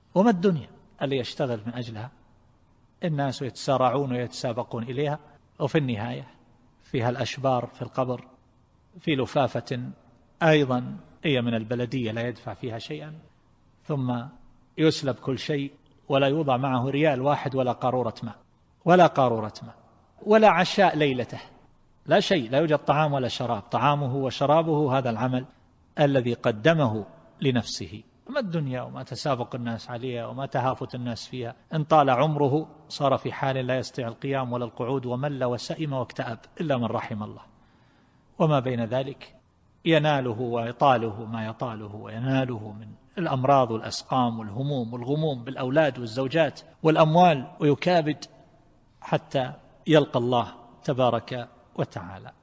وما الدنيا اللي يشتغل من أجلها الناس يتسارعون ويتسابقون إليها، وفي النهاية فيها الأشبار في القبر، في لفافة أيضا هي من البلدية لا يدفع فيها شيئا، ثم يسلب كل شيء ولا يوضع معه ريال واحد ولا قارورة ماء ولا عشاء ليلته، لا شيء، لا يوجد طعام ولا شراب، طعامه وشرابه هذا العمل الذي قدمه لنفسه. ما الدنيا وما تسابق الناس عليها وما تهافت الناس فيها، إن طال عمره صار في حال لا يستطيع القيام ولا القعود، ومل وسئم واكتئب إلا من رحم الله. وما بين ذلك يناله ويطاله ما يطاله ويناله من الأمراض والأسقام والهموم والغموم بالأولاد والزوجات والأموال، ويكابد حتى يلقى الله تبارك وتعالى.